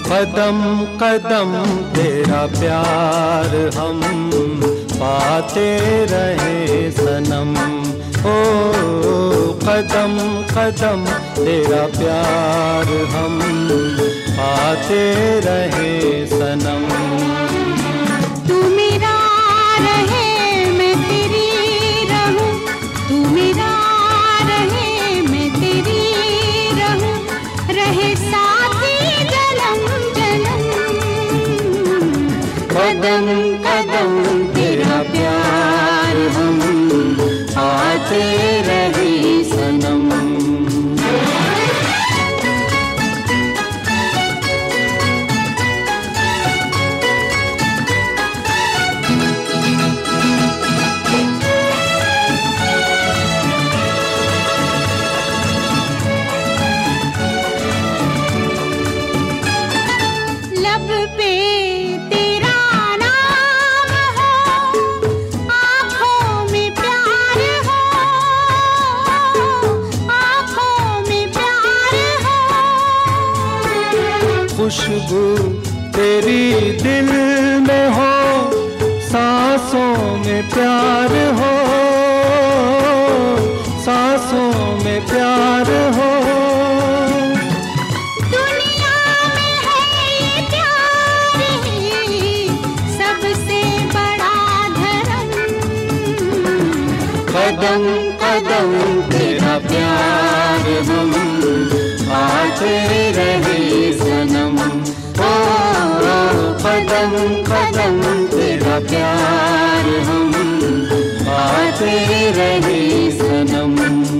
कदम कदम तेरा प्यार हम पाते रहे सनम। ओ कदम कदम तेरा प्यार हम पाते रहे सनम। तू मेरा रहे मैं तेरी रहूं, तू मेरा रहे मैं तेरी रहूं, रहे साथी जन्म जन्म। कदम कदम तेरा प्यार हम पाते रहे सनम। लब पे तेरा नाम हो, आँखों में प्यार हो, आँखों में प्यार हो। खुशबू तेरी दिल में हो, सांसों में प्यार हो, सांसों में प्यार हो। दुनिया में है ये प्यार ही सबसे बड़ा धर्म। कदम कदम तेरा प्यार हम पाते रहे सनम। ओ कदम कदम तेरा प्यार हम पाते रहे सनम।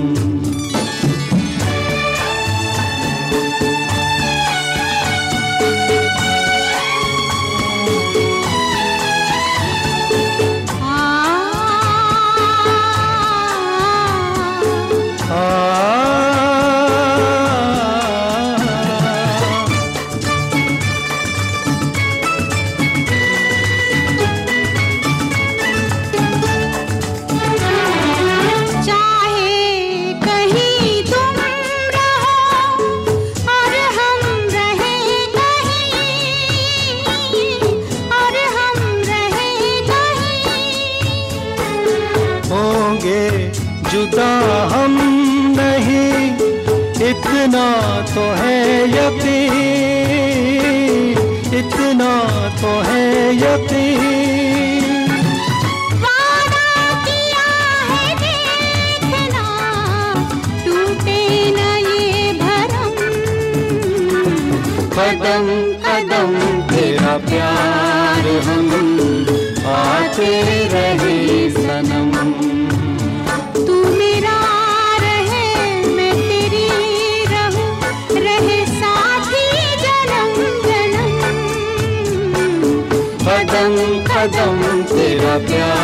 चाहे कहीं तुम रहो और हम रहें कहीं, और हम रहें कहीं। होंगे जुदा हम नहीं, इतना तो है यकीन, इतना तो है यकीन। वादा किया है देखना, टूटे न ये भरम। कदम कदम तेरा प्यार हम पाते रहे सनम। तू मेरा रहे मैं तेरी रहूं, रहे साथी जन्म जन्म। कदम कदम तेरा प्यार